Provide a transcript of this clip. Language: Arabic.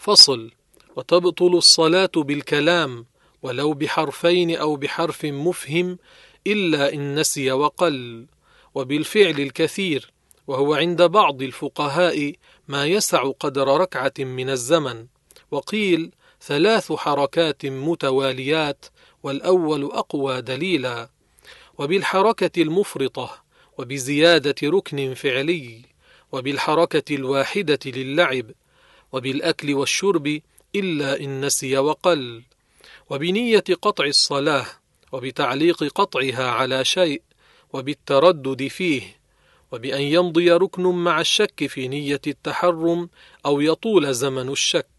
فصل. وتبطل الصلاة بالكلام ولو بحرفين أو بحرف مفهم إلا إن نسي وقل، وبالفعل الكثير، وهو عند بعض الفقهاء ما يسع قدر ركعة من الزمن، وقيل 3 حركات متواليات، والأول أقوى دليلا. وبالحركة المفرطة، وبزيادة ركن فعلي، وبالحركة الواحدة للعب، وبالأكل والشرب إلا إن نسي وقل، وبنية قطع الصلاة، وبتعليق قطعها على شيء، وبالتردد فيه، وبأن يمضي ركن مع الشك في نية التحرم أو يطول زمن الشك.